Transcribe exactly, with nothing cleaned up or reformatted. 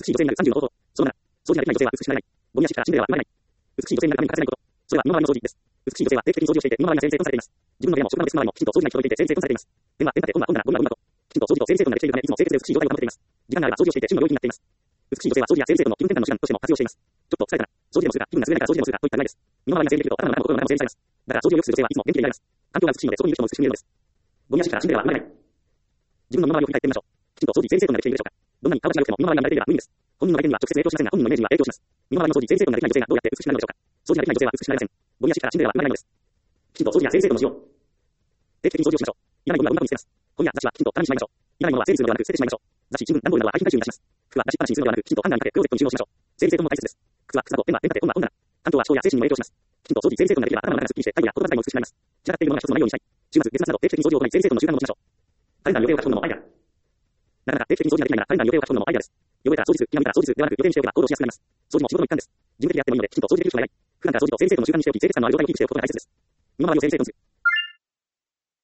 しい女性になるさんじゅうの方法。そのなな、掃除ができない女性は美しくなれない。ゴミ屋敷から死んでは生まれない。美しい女性になるために欠かせないこと。それは身の回りの掃除です。美しい女性は定期的に掃除をしていて、身の回りが整理整頓されています。自分の部屋も職場のデスク周りもきちんと掃除が行き届いていて整理整頓されています。電話、電話でこんなこんなこんなこんなと、きちんと掃除と整理整頓ができているため、いつも清潔で美しい状態を保っています。時間があれば掃除をしていて趣味の領域になっています。美しい女性は掃除や整理整頓の気分転換の手段としても活用しています。ちょっと疲れたな。掃除でもするか、気分が優れないから掃除でもするかといった具合です。身の回りが整理できると頭の中も心の中も整理されます。だから掃除を良くする女性はいつも元気でいられます。環境が美しいのでそこにいる人も美しく見えるのです。ゴミ屋敷から死んでは生まれない。自分の身の回りを振り返ってみましょう。きちんと掃除整理整頓ができているでしょうか。どんなに顔が違うくても身の回りが慣れていれば無理です。本人の外見には直接影響しませんが本人のイメージには影響します。身の回りの掃除整理整頓ができない女性がどうやって美しくなるのでしょうか。掃除ができない女性は美しくなれません。ゴミ屋敷から死んでは生まれないのです。きちんと掃除や整理整頓のしよう。定期的に掃除をしましょう。いらないゴミはゴミ箱に捨てます。本や雑誌はきちんと棚にしまいましょう。いらないものは整理するのではなく捨ててしまいましょう。雑誌、新聞、段ボールなどは廃品回収に出します。服は出しっぱなしにするのではなくきちんとハンガーにかけクローゼットに収納しましょう。整理整頓も大切です。靴は靴だとペンはペン立て本は本棚。環境は思考や精神にも影響します。きちんと掃除整理整頓ができれば頭の中がすっきりして体や言葉遣いも美しくなります。散らかっているものが一つもないようにしたい。週末、月末など定期的に掃除を行い整理整頓の習慣を持ちましょう。カレンダーに予定を書き込むのもアイデア。なかなか定期的に掃除ができないならカレンダーに予定を書き込むのもアイデアです。汚れたら掃除する、気が向いたら掃除するではなく予定にしておけば行動しやすくなります。掃除も仕事の一環です。事務的であってもいいのできちんと掃除できる人がいない。普段から掃除と整理整頓の習慣にしておき清潔感のある状態をキープしておくことが大切です。身の回りを整理整頓する。